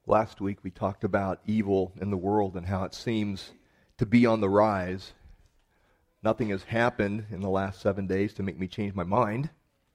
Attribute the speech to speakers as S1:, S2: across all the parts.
S1: Last week we talked about evil in the world and how it seems to be on the rise. Nothing has happened in the last 7 days to make me change my mind.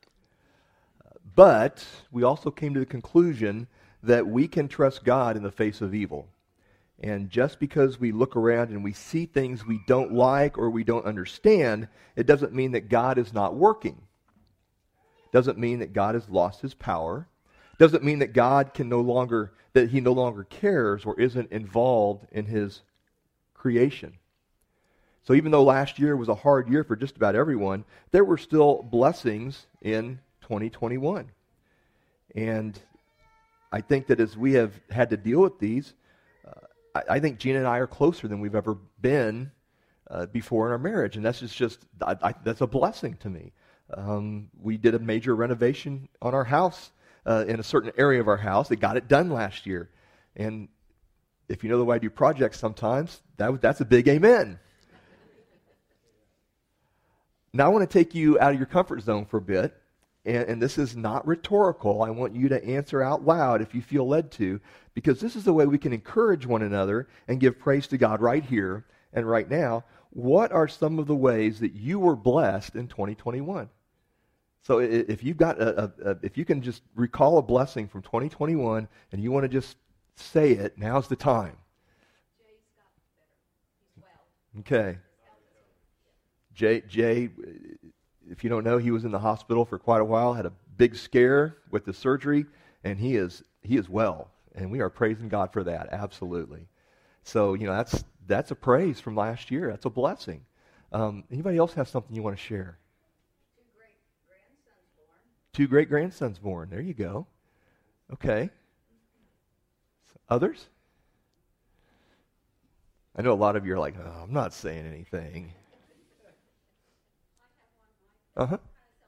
S1: But we also came to the conclusion that we can trust God in the face of evil. And just because we look around and we see things we don't like or we don't understand, it doesn't mean that God is not working. It doesn't mean that God has lost his power. It doesn't mean that that he no longer cares or isn't involved in his creation. So even though last year was a hard year for just about everyone, there were still blessings in 2021. And I think that as we have had to deal with these, I think Gina and I are closer than we've ever been before in our marriage. And that's that's a blessing to me. We did a major renovation on our house in a certain area of our house. They got it done last year. And if you know the way I do projects sometimes, that's a big amen. Now I want to take you out of your comfort zone for a bit. And this is not rhetorical. I want you to answer out loud if you feel led to, because this is the way we can encourage one another and give praise to God right here and right now. What are some of the ways that you were blessed in 2021? So if you've got if you can just recall a blessing from 2021 and you want to just say it, now's the time. Okay. Jay, if you don't know, he was in the hospital for quite a while, had a big scare with the surgery, and he is well, and we are praising God for that, absolutely. So, that's a praise from last year. That's a blessing. Anybody else have something you want to share? 2 great-grandsons born. There you go. Okay. Others? I know a lot of you are like, oh, I'm not saying anything. Uh-huh.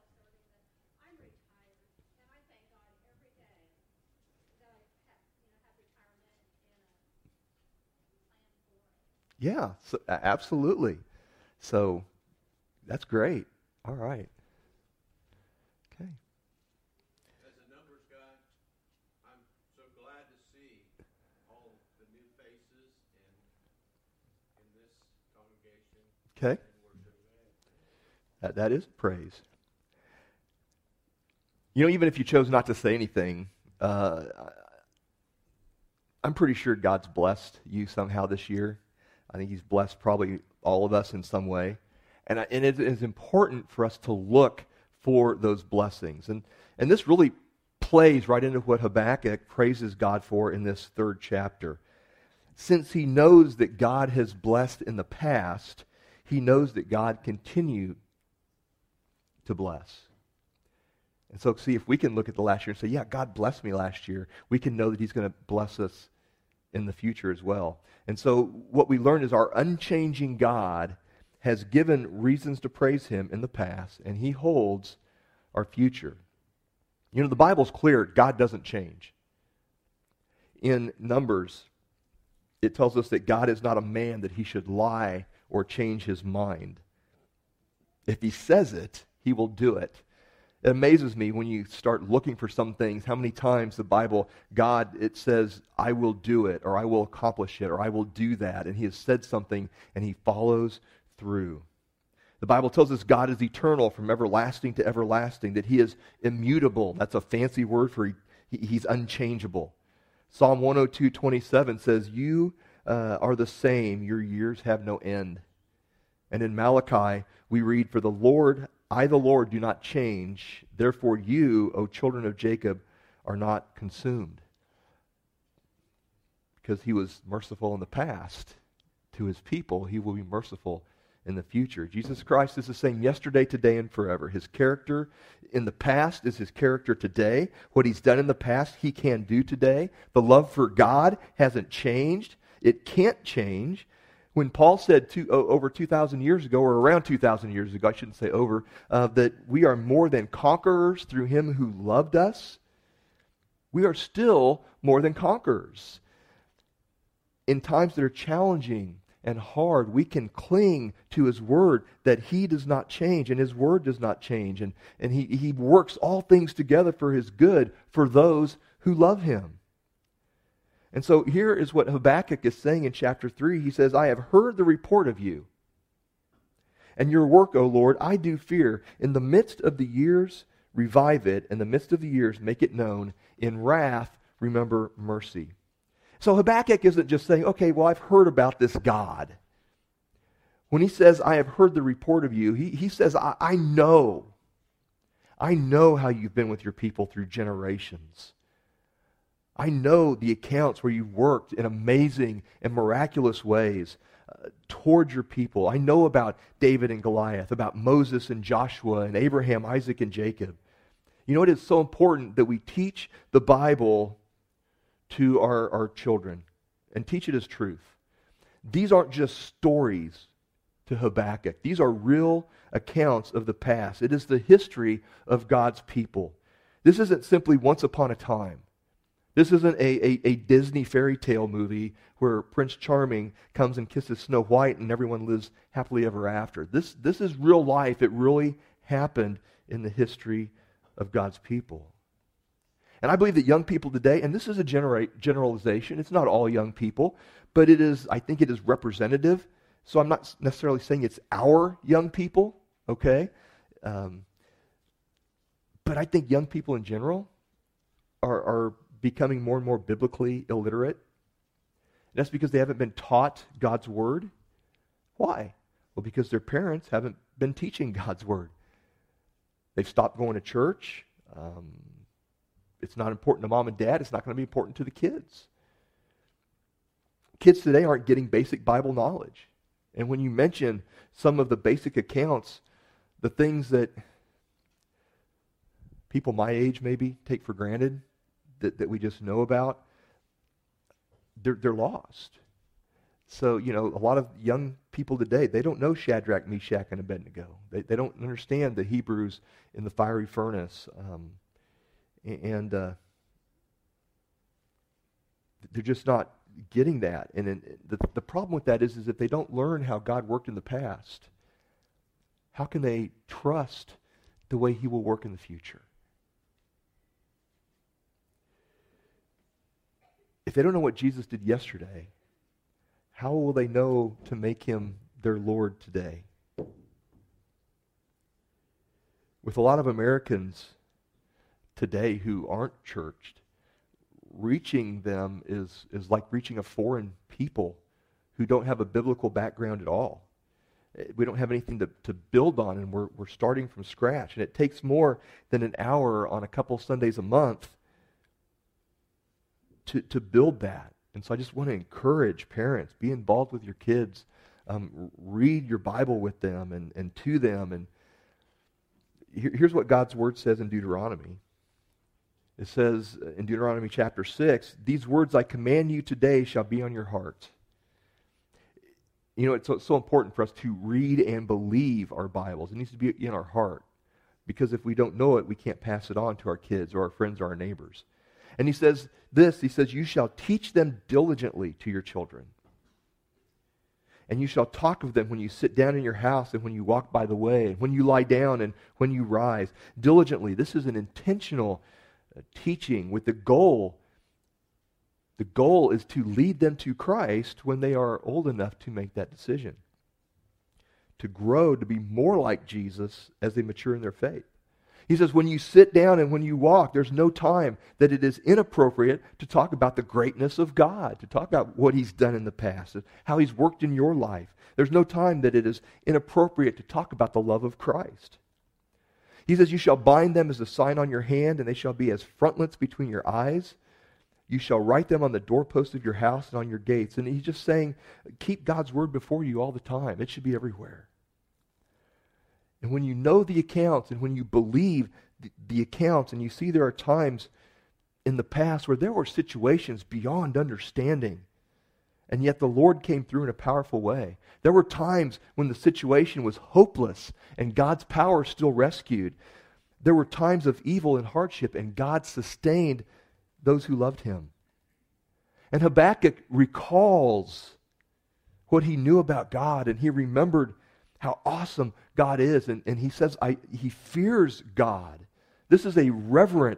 S1: Yeah, absolutely. So that's great. All right. Okay.
S2: As a numbers guy, I'm so glad to see all the new faces in this congregation.
S1: Okay. That is praise. Even if you chose not to say anything, I'm pretty sure God's blessed you somehow this year. I think he's blessed probably all of us in some way. And it is important for us to look for those blessings. And this really plays right into what Habakkuk praises God for in this 3rd chapter. Since he knows that God has blessed in the past, he knows that God continues to bless. And so, see, if we can look at the last year and say, yeah, God blessed me last year, we can know that he's going to bless us in the future as well. And so what we learn is our unchanging God has given reasons to praise him in the past, and he holds our future. The Bible's clear. God doesn't change. In Numbers, it tells us that God is not a man that he should lie or change his mind. If he says it, he will do it. It amazes me when you start looking for some things, how many times the Bible, it says, I will do it, or I will accomplish it, or I will do that. And he has said something, and he follows through. The Bible tells us God is eternal from everlasting to everlasting, that he is immutable. That's a fancy word for he's unchangeable. Psalm 102:27 says, you are the same, your years have no end. And in Malachi, we read, for the Lord, I, the Lord, do not change. Therefore you, O children of Jacob, are not consumed. Because he was merciful in the past to his people, he will be merciful in the future. Jesus Christ is the same yesterday, today, and forever. His character in the past is his character today. What he's done in the past, he can do today. The love for God hasn't changed. It can't change. When Paul said over 2,000 years ago, or around 2,000 years ago, I shouldn't say over, that we are more than conquerors through him who loved us, we are still more than conquerors. In times that are challenging and hard, we can cling to his word that he does not change, and his word does not change. And he works all things together for his good for those who love him. And so here is what Habakkuk is saying in chapter 3. He says, I have heard the report of you, and your work, O Lord, I do fear. In the midst of the years, revive it. In the midst of the years, make it known. In wrath, remember mercy. So Habakkuk isn't just saying, okay, well, I've heard about this God. When he says, I have heard the report of you, he says, I know. I know how you've been with your people through generations. I know the accounts where you've worked in amazing and miraculous ways toward your people. I know about David and Goliath, about Moses and Joshua and Abraham, Isaac, and Jacob. You know, it is so important that we teach the Bible to our children and teach it as truth. These aren't just stories to Habakkuk. These are real accounts of the past. It is the history of God's people. This isn't simply once upon a time. This isn't a Disney fairy tale movie where Prince Charming comes and kisses Snow White and everyone lives happily ever after. This is real life. It really happened in the history of God's people. And I believe that young people today, and this is a generalization, it's not all young people, but I think it is representative. So I'm not necessarily saying it's our young people, okay? But I think young people in general are becoming more and more biblically illiterate. And that's because they haven't been taught God's Word. Why? Well, because their parents haven't been teaching God's Word. They've stopped going to church. It's not important to mom and dad. It's not going to be important to the kids. Kids today aren't getting basic Bible knowledge. And when you mention some of the basic accounts, the things that people my age maybe take for granted, that we just know about, they're lost. So, you know, a lot of young people today, they don't know Shadrach, Meshach, and Abednego. They don't understand the Hebrews in the fiery furnace. And they're just not getting that. And the problem with that is if they don't learn how God worked in the past, how can they trust the way He will work in the future? If they don't know what Jesus did yesterday, how will they know to make Him their Lord today? With a lot of Americans today who aren't churched, reaching them is like reaching a foreign people who don't have a biblical background at all. We don't have anything to build on, and we're starting from scratch. And it takes more than an hour on a couple Sundays a month to build that. And so I just want to encourage parents, be involved with your kids, read your Bible with them and to them. And here's what God's Word says in Deuteronomy. It says in Deuteronomy chapter 6, these words I command you today shall be on your heart. You know, it's so important for us to read and believe our Bibles. It needs to be in our heart. Because if we don't know it, we can't pass it on to our kids or our friends or our neighbors. And he says this, he says, you shall teach them diligently to your children. And you shall talk of them when you sit down in your house and when you walk by the way, and when you lie down and when you rise. Diligently. This is an intentional teaching with the goal. The goal is to lead them to Christ when they are old enough to make that decision. To grow, to be more like Jesus as they mature in their faith. He says, when you sit down and when you walk, there's no time that it is inappropriate to talk about the greatness of God, to talk about what He's done in the past, how He's worked in your life. There's no time that it is inappropriate to talk about the love of Christ. He says, you shall bind them as a sign on your hand, and they shall be as frontlets between your eyes. You shall write them on the doorpost of your house and on your gates. And he's just saying, keep God's Word before you all the time. It should be everywhere. And when you know the accounts and when you believe the accounts and you see there are times in the past where there were situations beyond understanding, and yet the Lord came through in a powerful way. There were times when the situation was hopeless and God's power still rescued. There were times of evil and hardship and God sustained those who loved Him. And Habakkuk recalls what he knew about God, and he remembered how awesome God is. And he says he fears God. This is a reverent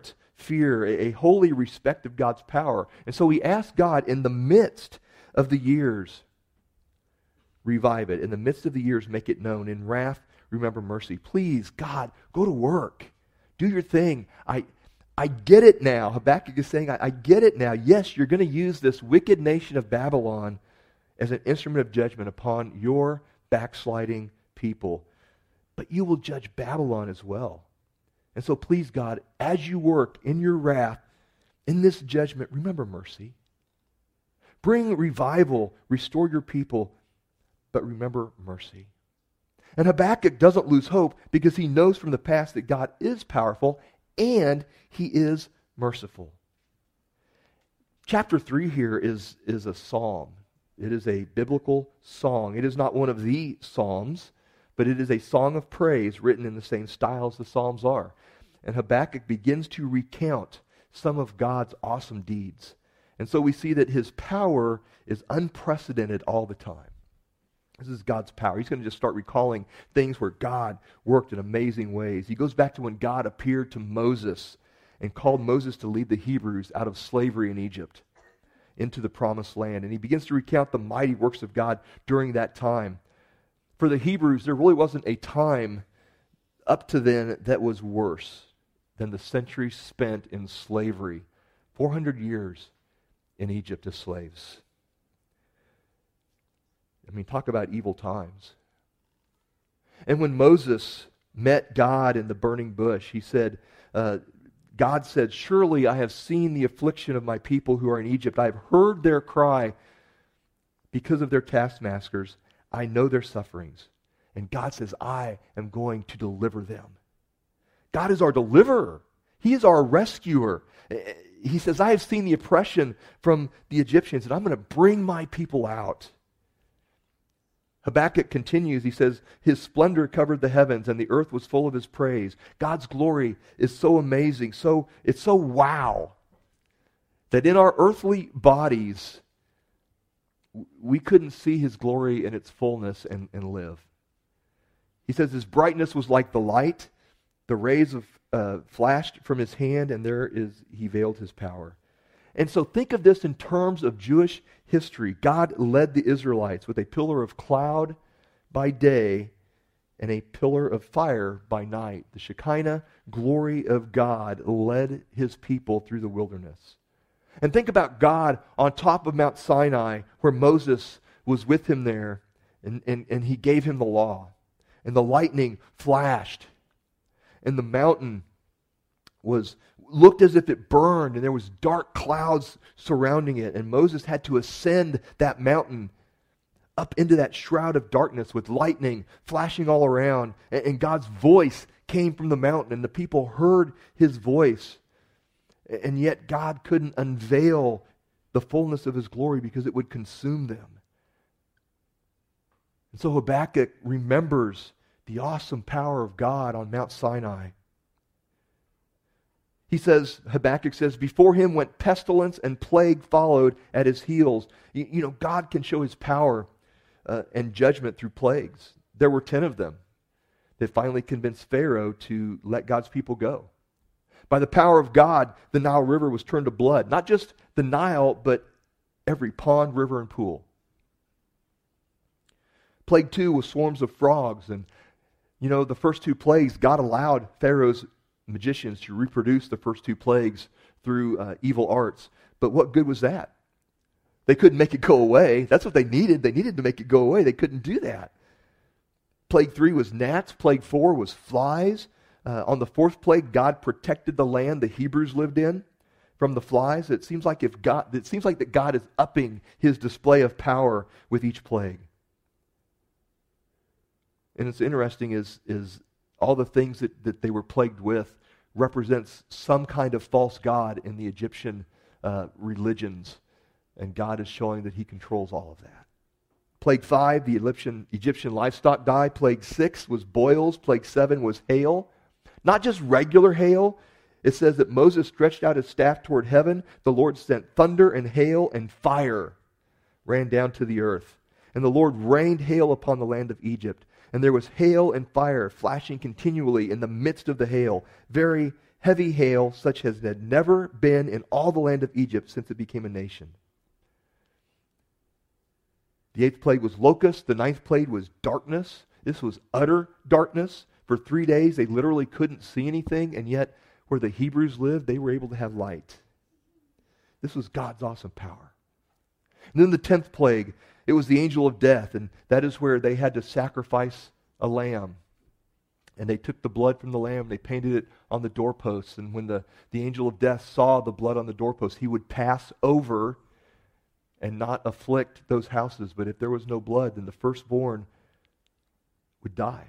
S1: fear, a holy respect of God's power. And so we ask God, in the midst of the years, revive it. In the midst of the years, make it known. In wrath, remember mercy. Please, God, go to work. Do your thing. I get it now. Habakkuk is saying, I get it now. Yes, you're going to use this wicked nation of Babylon as an instrument of judgment upon your backsliding people. But you will judge Babylon as well. And so please, God, as you work in your wrath, in this judgment, remember mercy. Bring revival, restore your people, but remember mercy. And Habakkuk doesn't lose hope because he knows from the past that God is powerful and he is merciful. Chapter 3 here is a psalm. It is a biblical song. It is not one of the psalms, but it is a song of praise written in the same style as the psalms are. And Habakkuk begins to recount some of God's awesome deeds. And so we see that his power is unprecedented all the time. This is God's power. He's going to just start recalling things where God worked in amazing ways. He goes back to when God appeared to Moses and called Moses to lead the Hebrews out of slavery in Egypt into the promised land. And he begins to recount the mighty works of God during that time. For the Hebrews, there really wasn't a time up to then that was worse than the centuries spent in slavery. 400 years in Egypt as slaves. I mean, talk about evil times. And when Moses met God in the burning bush, he said, God said, surely I have seen the affliction of my people who are in Egypt. I have heard their cry because of their taskmasters. I know their sufferings. And God says, I am going to deliver them. God is our deliverer. He is our rescuer. He says, I have seen the oppression from the Egyptians, and I'm going to bring my people out. Habakkuk continues, he says, his splendor covered the heavens and the earth was full of his praise. God's glory is so amazing, it's so wow, that in our earthly bodies, we couldn't see his glory in its fullness and live. He says his brightness was like the light, the rays flashed from his hand, and he veiled his power. And so think of this in terms of Jewish history. God led the Israelites with a pillar of cloud by day and a pillar of fire by night. The Shekinah glory of God led his people through the wilderness. And think about God on top of Mount Sinai where Moses was with him there and he gave him the law. And the lightning flashed and the mountain looked as if it burned, and there was dark clouds surrounding it, and Moses had to ascend that mountain up into that shroud of darkness with lightning flashing all around, and God's voice came from the mountain, and the people heard his voice, and yet God couldn't unveil the fullness of his glory because it would consume them. And so Habakkuk remembers the awesome power of God on Mount Sinai. Habakkuk says, before him went pestilence and plague followed at his heels. You know, God can show his power and judgment through plagues. There were 10 of them that finally convinced Pharaoh to let God's people go. By the power of God, the Nile River was turned to blood. Not just the Nile, but every pond, river, and pool. Plague 2 was swarms of frogs. And, you know, the first 2 plagues, God allowed Pharaoh's magicians to reproduce the first 2 plagues through evil arts. But what good was that? They couldn't make it go away. That's what they needed. They needed to make it go away. They couldn't do that. Plague 3 was gnats. Plague 4 was flies. On the 4th plague, God protected the land the Hebrews lived in from the flies. It seems like that God is upping his display of power with each plague. And it's interesting is all the things that they were plagued with represents some kind of false god in the Egyptian religions. And God is showing that he controls all of that. Plague 5, the Egyptian livestock died. Plague 6 was boils. Plague 7 was hail. Not just regular hail. It says that Moses stretched out his staff toward heaven. The Lord sent thunder and hail and fire ran down to the earth. And the Lord rained hail upon the land of Egypt. And there was hail and fire flashing continually in the midst of the hail, very heavy hail such as had never been in all the land of Egypt since it became a nation. The 8th plague was locusts. The 9th plague was darkness. This was utter darkness. For 3 days, they literally couldn't see anything, and yet where the Hebrews lived, they were able to have light. This was God's awesome power. And then the 10th plague, it was the angel of death, and that is where they had to sacrifice a lamb. And they took the blood from the lamb, they painted it on the doorposts, and when the angel of death saw the blood on the doorposts, he would pass over and not afflict those houses. But if there was no blood, then the firstborn would die.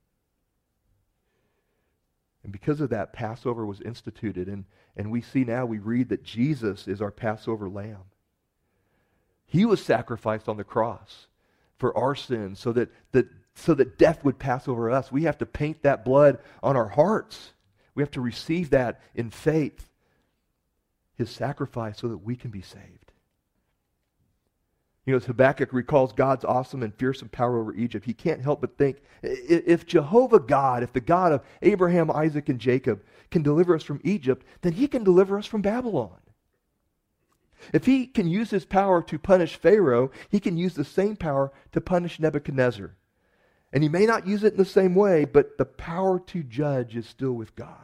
S1: And because of that, Passover was instituted. And we see now, we read that Jesus is our Passover lamb. He was sacrificed on the cross for our sins so that death would pass over us. We have to paint that blood on our hearts. We have to receive that in faith. His sacrifice so that we can be saved. You know, as Habakkuk recalls God's awesome and fearsome power over Egypt, he can't help but think, if Jehovah God, if the God of Abraham, Isaac, and Jacob can deliver us from Egypt, then he can deliver us from Babylon. If he can use his power to punish Pharaoh, he can use the same power to punish Nebuchadnezzar. And he may not use it in the same way, but the power to judge is still with God.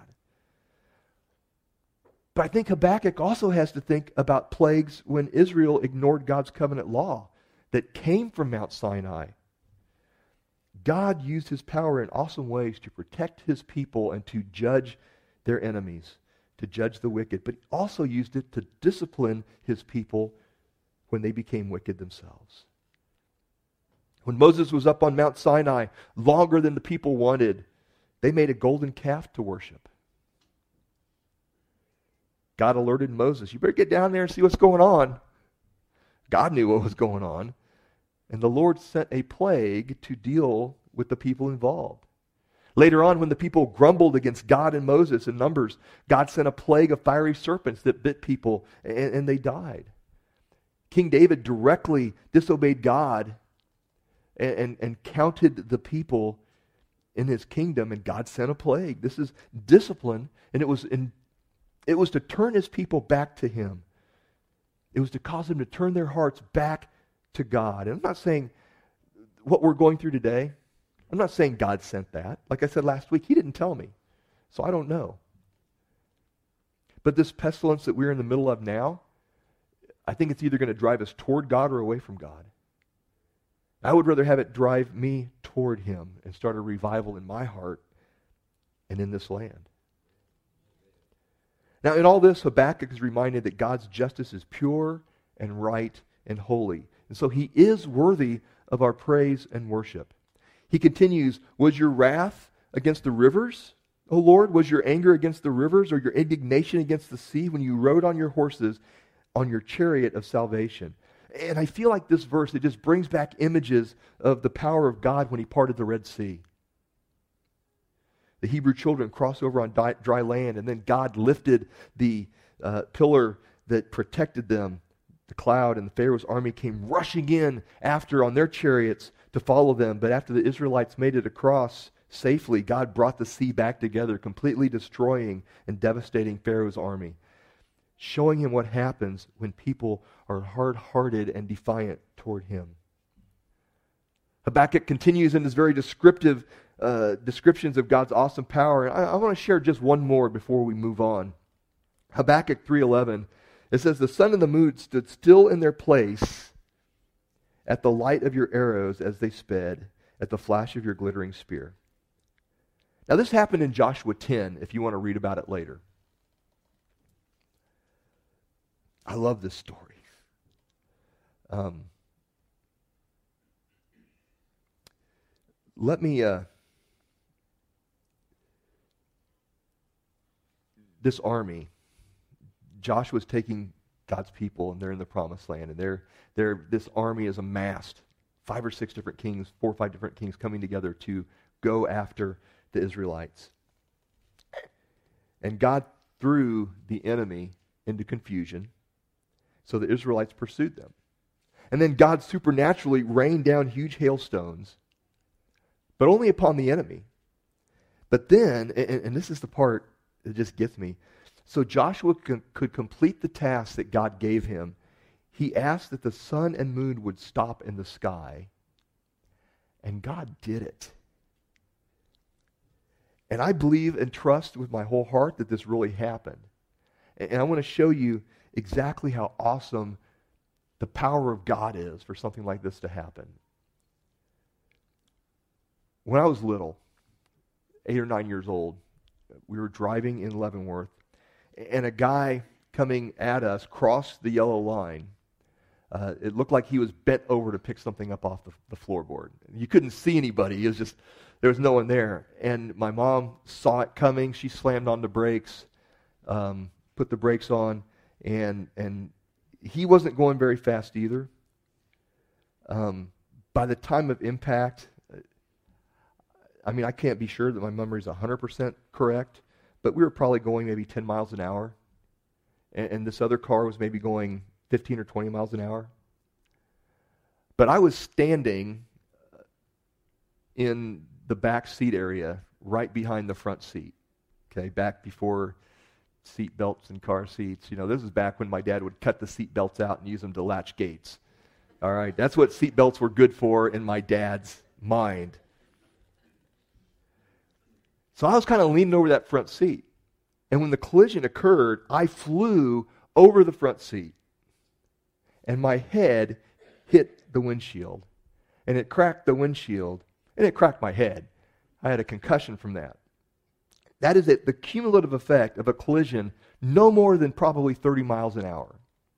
S1: But I think Habakkuk also has to think about plagues when Israel ignored God's covenant law that came from Mount Sinai. God used his power in awesome ways to protect his people and to judge their enemies, to judge the wicked. But he also used it to discipline his people when they became wicked themselves. When Moses was up on Mount Sinai longer than the people wanted, they made a golden calf to worship. God alerted Moses, you better get down there and see what's going on. God knew what was going on. And the Lord sent a plague to deal with the people involved. Later on, when the people grumbled against God and Moses in Numbers, God sent a plague of fiery serpents that bit people, and they died. King David directly disobeyed God and counted the people in his kingdom, and God sent a plague. This is discipline, and it was to turn his people back to him. It was to cause them to turn their hearts back to God. And I'm not saying what we're going through today, I'm not saying God sent that. Like I said last week, he didn't tell me. So I don't know. But this pestilence that we're in the middle of now, I think it's either going to drive us toward God or away from God. I would rather have it drive me toward him and start a revival in my heart and in this land. Now, in all this, Habakkuk is reminded that God's justice is pure and right and holy. And so he is worthy of our praise and worship. He continues, was your wrath against the rivers, O Lord? Was your anger against the rivers or your indignation against the sea when you rode on your horses on your chariot of salvation? And I feel like this verse, it just brings back images of the power of God when he parted the Red Sea. The Hebrew children crossed over on dry land, and then God lifted the pillar that protected them, the cloud, and the Pharaoh's army came rushing in after on their chariots to follow them. But after the Israelites made it across safely, God brought the sea back together, completely destroying and devastating Pharaoh's army, showing him what happens when people are hard-hearted and defiant toward him. Habakkuk continues in his very descriptive descriptions of God's awesome power. And I want to share just one more before we move on. Habakkuk 3:11, it says, the sun and the moon stood still in their place at the light of your arrows as they sped, at the flash of your glittering spear. Now this happened in Joshua 10, if you want to read about it later. I love this story. Let me... this army, Joshua's taking God's people, and they're in the promised land, and this army is amassed. 5 or 6 different kings, 4 or 5 different kings coming together to go after the Israelites. And God threw the enemy into confusion, so the Israelites pursued them. And then God supernaturally rained down huge hailstones, but only upon the enemy. But then, and this is the part it just gets me. So Joshua could complete the task that God gave him. He asked that the sun and moon would stop in the sky, and God did it. And I believe and trust with my whole heart that this really happened. And I want to show you exactly how awesome the power of God is for something like this to happen. When I was little, 8 or 9 years old, we were driving in Leavenworth, and a guy coming at us crossed the yellow line. It looked like he was bent over to pick something up off the floorboard. You couldn't see anybody. It was just, there was no one there. And my mom saw it coming. She slammed on the brakes, put the brakes on, and he wasn't going very fast either. By the time of impact, I can't be sure that my memory is 100% correct, but we were probably going maybe 10 miles an hour. And this other car was maybe going 15 or 20 miles an hour. But I was standing in the back seat area right behind the front seat. Okay, back before seat belts and car seats. This is back when my dad would cut the seat belts out and use them to latch gates. All right, that's what seat belts were good for in my dad's mind. So I was kind of leaning over that front seat. And when the collision occurred, I flew over the front seat. And my head hit the windshield. And it cracked the windshield. And it cracked my head. I had a concussion from that. That is the cumulative effect of a collision no more than probably 30 miles an hour.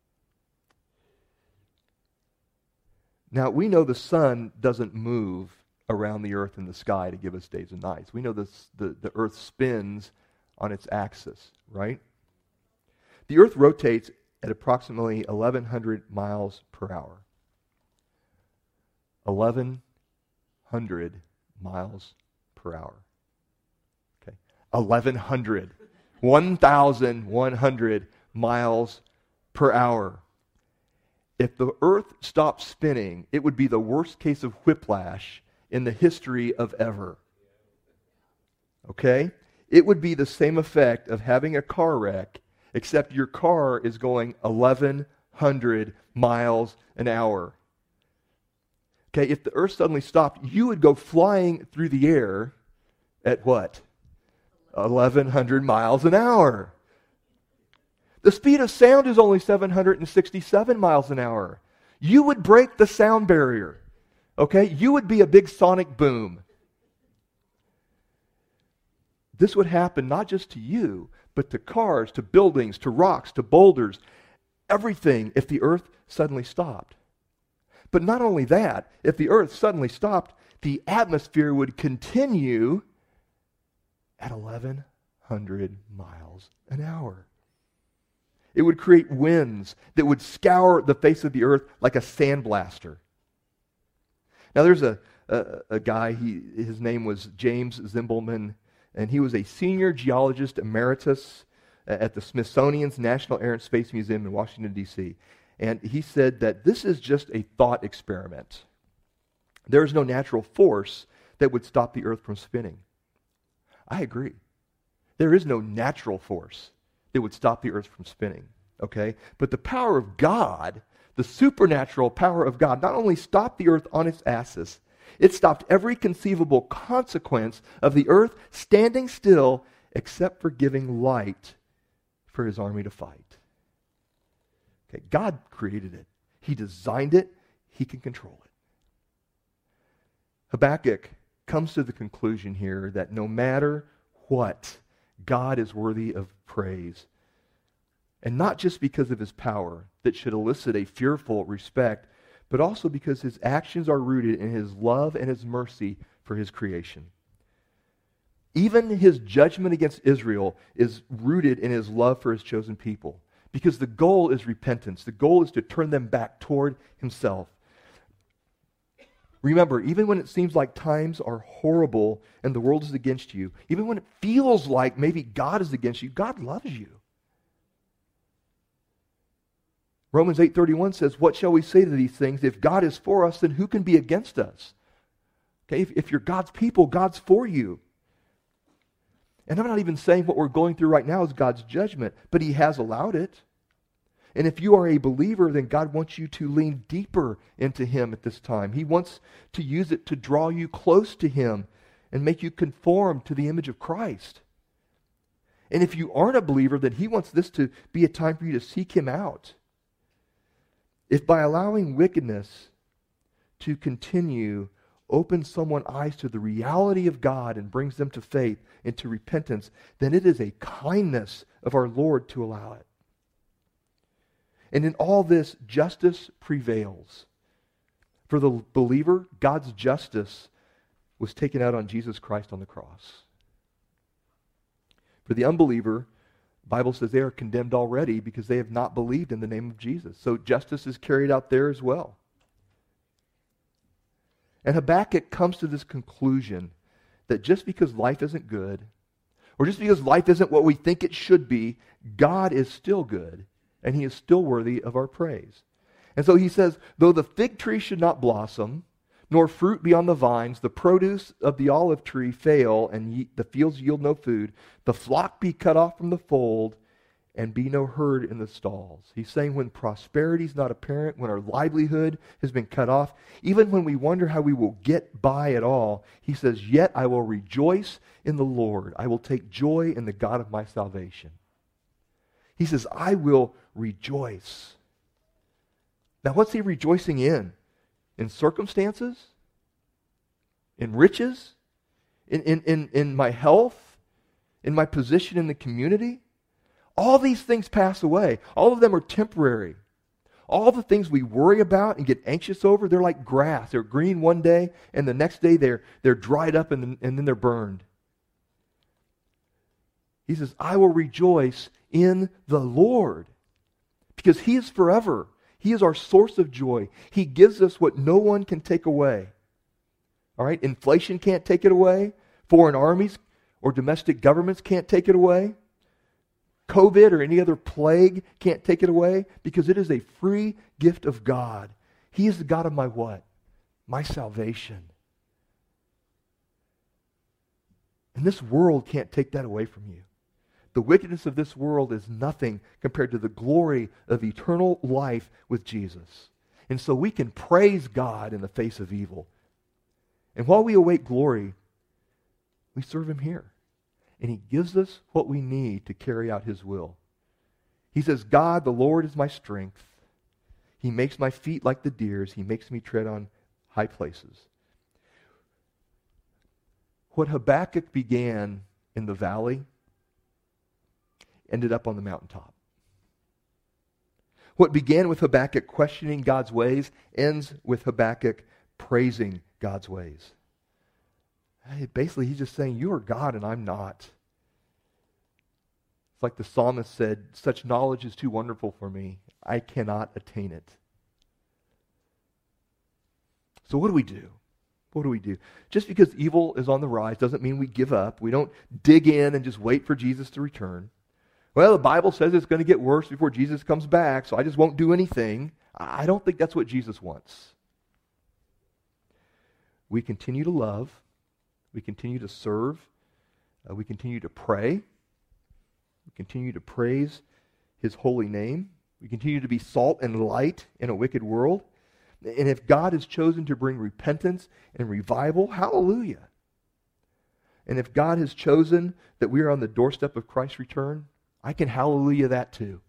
S1: Now, we know the sun doesn't move around the earth and the sky to give us days and nights. We know the earth spins on its axis, right? The earth rotates at approximately 1,100 miles per hour. 1,100 miles per hour. Okay, 1,100. 1,100 miles per hour. If the earth stopped spinning, it would be the worst case of whiplash in the history of ever. Okay? It would be the same effect of having a car wreck, except your car is going 1,100 miles an hour. Okay, if the earth suddenly stopped, you would go flying through the air at what? 1,100 miles an hour. The speed of sound is only 767 miles an hour. You would break the sound barrier. Okay? You would be a big sonic boom. This would happen not just to you, but to cars, to buildings, to rocks, to boulders, everything if the earth suddenly stopped. But not only that, if the earth suddenly stopped, the atmosphere would continue at 1,100 miles an hour. It would create winds that would scour the face of the earth like a sandblaster. Now there's a guy, his name was James Zimbelman, and he was a senior geologist emeritus at the Smithsonian's National Air and Space Museum in Washington, D.C. And he said that this is just a thought experiment. There is no natural force that would stop the earth from spinning. I agree. There is no natural force that would stop the earth from spinning. Okay? But the power of God, the supernatural power of God, not only stopped the earth on its axis, it stopped every conceivable consequence of the earth standing still except for giving light for his army to fight. Okay, God created it. He designed it. He can control it. Habakkuk comes to the conclusion here that no matter what, God is worthy of praise. And not just because of his power that should elicit a fearful respect, but also because his actions are rooted in his love and his mercy for his creation. Even his judgment against Israel is rooted in his love for his chosen people, because the goal is repentance. The goal is to turn them back toward himself. Remember, even when it seems like times are horrible and the world is against you, even when it feels like maybe God is against you, God loves you. Romans 8:31 says, "What shall we say to these things? If God is for us, then who can be against us?" Okay, if you're God's people, God's for you. And I'm not even saying what we're going through right now is God's judgment, but he has allowed it. And if you are a believer, then God wants you to lean deeper into him at this time. He wants to use it to draw you close to him and make you conform to the image of Christ. And if you aren't a believer, then he wants this to be a time for you to seek him out. If by allowing wickedness to continue opens someone's eyes to the reality of God and brings them to faith and to repentance, then it is a kindness of our Lord to allow it. And in all this, justice prevails. For the believer, God's justice was taken out on Jesus Christ on the cross. For the unbeliever, the Bible says they are condemned already because they have not believed in the name of Jesus. So justice is carried out there as well. And Habakkuk comes to this conclusion that just because life isn't good, or just because life isn't what we think it should be, God is still good, and he is still worthy of our praise. And so he says, though the fig tree should not blossom, nor fruit be on the vines, the produce of the olive tree fail, and the fields yield no food, the flock be cut off from the fold, and be no herd in the stalls. He's saying when prosperity is not apparent, when our livelihood has been cut off, even when we wonder how we will get by at all, he says, yet I will rejoice in the Lord. I will take joy in the God of my salvation. He says, I will rejoice. Now what's he rejoicing in? In circumstances? In riches? In my health? In my position in the community? All these things pass away. All of them are temporary. All the things we worry about and get anxious over, they're like grass. They're green one day, and the next day they're dried up and then they're burned. He says, I will rejoice in the Lord because he is forever. He is our source of joy. He gives us what no one can take away. All right? Inflation can't take it away. Foreign armies or domestic governments can't take it away. COVID or any other plague can't take it away because it is a free gift of God. He is the God of my what? My salvation. And this world can't take that away from you. The wickedness of this world is nothing compared to the glory of eternal life with Jesus. And so we can praise God in the face of evil. And while we await glory, we serve him here. And he gives us what we need to carry out his will. He says, God, the Lord is my strength. He makes my feet like the deer's. He makes me tread on high places. What Habakkuk began in the valley ended up on the mountaintop. What began with Habakkuk questioning God's ways ends with Habakkuk praising God's ways. Basically, he's just saying, you are God and I'm not. It's like the psalmist said, such knowledge is too wonderful for me. I cannot attain it. So what do we do? What do we do? Just because evil is on the rise doesn't mean we give up. We don't dig in and just wait for Jesus to return. Well, the Bible says it's going to get worse before Jesus comes back, so I just won't do anything. I don't think that's what Jesus wants. We continue to love. We continue to serve. We continue to pray. We continue to praise his holy name. We continue to be salt and light in a wicked world. And if God has chosen to bring repentance and revival, hallelujah. And if God has chosen that we are on the doorstep of Christ's return, I can hallelujah that too.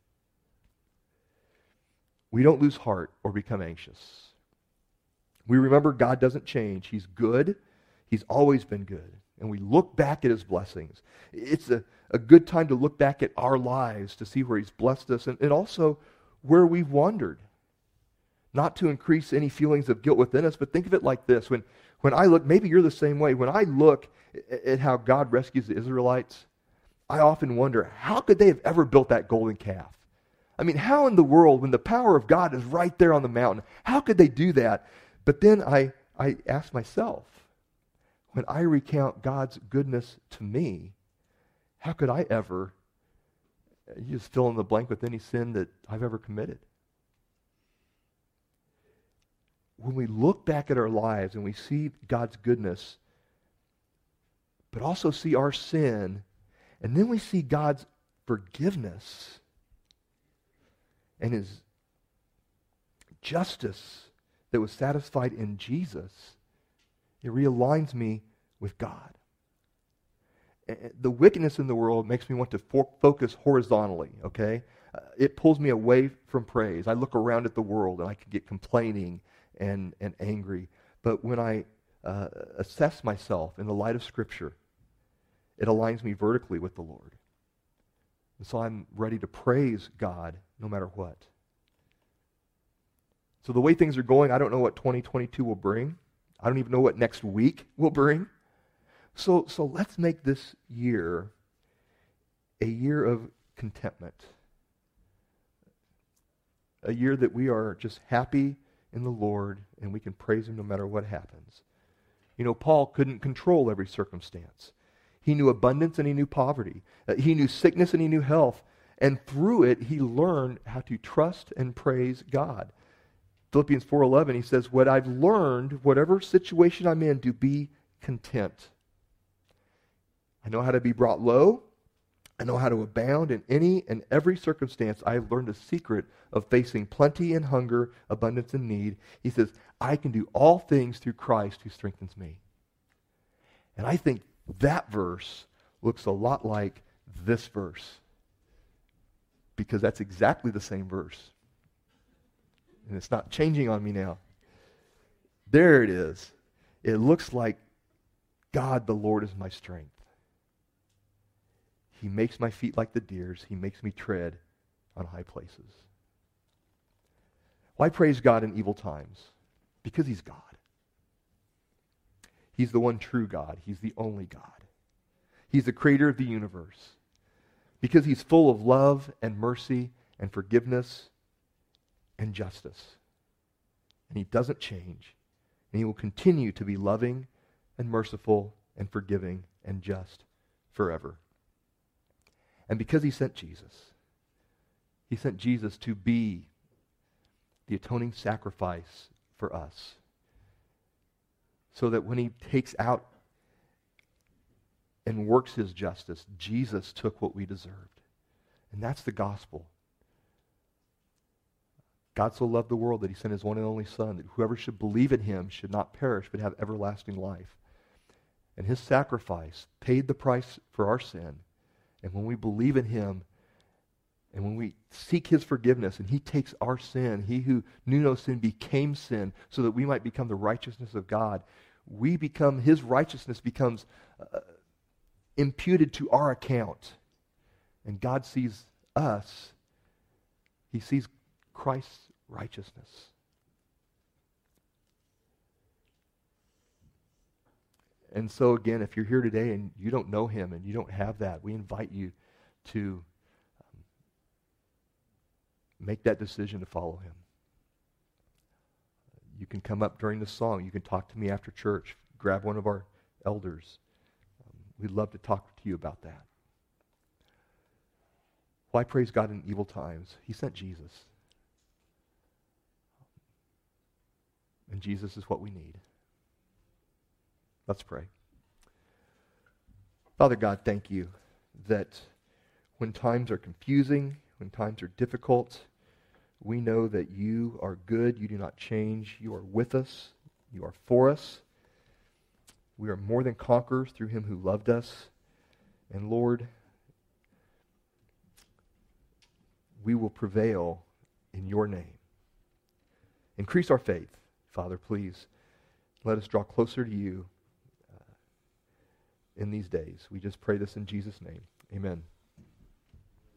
S1: We don't lose heart or become anxious. We remember God doesn't change. He's good. He's always been good. And we look back at his blessings. It's a good time to look back at our lives to see where he's blessed us and also where we've wandered. Not to increase any feelings of guilt within us, but think of it like this. When I look, maybe you're the same way. When I look at how God rescues the Israelites, I often wonder, how could they have ever built that golden calf? I mean, how in the world, when the power of God is right there on the mountain, how could they do that? But then I ask myself, when I recount God's goodness to me, how could I ever, you just fill in the blank with any sin that I've ever committed? When we look back at our lives and we see God's goodness, but also see our sin And then we see God's forgiveness and his justice that was satisfied in Jesus. It realigns me with God. The wickedness in the world makes me want to focus horizontally, okay? It pulls me away from praise. I look around at the world and I can get complaining and angry. But when I assess myself in the light of Scripture, it aligns me vertically with the Lord. And so I'm ready to praise God no matter what. So the way things are going, I don't know what 2022 will bring. I don't even know what next week will bring. So let's make this year a year of contentment. A year that we are just happy in the Lord and we can praise him no matter what happens. You know, Paul couldn't control every circumstance. He knew abundance and he knew poverty. He knew sickness and he knew health. And through it, he learned how to trust and praise God. Philippians 4:11, he says, what I've learned, whatever situation I'm in, to be content. I know how to be brought low. I know how to abound in any and every circumstance. I have learned the secret of facing plenty and hunger, abundance and need. He says, I can do all things through Christ who strengthens me. And I think that verse looks a lot like this verse, because that's exactly the same verse. And it's not changing on me now. There it is. It looks like God the Lord is my strength. He makes my feet like the deer's. He makes me tread on high places. Why praise God in evil times? Because he's God. He's the one true God. He's the only God. He's the creator of the universe. Because he's full of love and mercy and forgiveness and justice. And he doesn't change. And he will continue to be loving and merciful and forgiving and just forever. And because he sent Jesus to be the atoning sacrifice for us. So that when he takes out and works his justice, Jesus took what we deserved. And that's the gospel. God so loved the world that he sent his one and only Son, that whoever should believe in him should not perish but have everlasting life. And his sacrifice paid the price for our sin. And when we believe in him, and when we seek his forgiveness, and he takes our sin, he who knew no sin became sin, so that we might become the righteousness of God, his righteousness becomes imputed to our account. And God sees us, he sees Christ's righteousness. And so again, if you're here today and you don't know him and you don't have that, we invite you to make that decision to follow him. You can come up during the song. You can talk to me after church. Grab one of our elders. We'd love to talk to you about that. Why praise God in evil times? He sent Jesus. And Jesus is what we need. Let's pray. Father God, thank you that when times are confusing, when times are difficult, we know that you are good, you do not change, you are with us, you are for us. We are more than conquerors through him who loved us. And Lord, we will prevail in your name. Increase our faith, Father, please. Let us draw closer to you in these days. We just pray this in Jesus' name. Amen.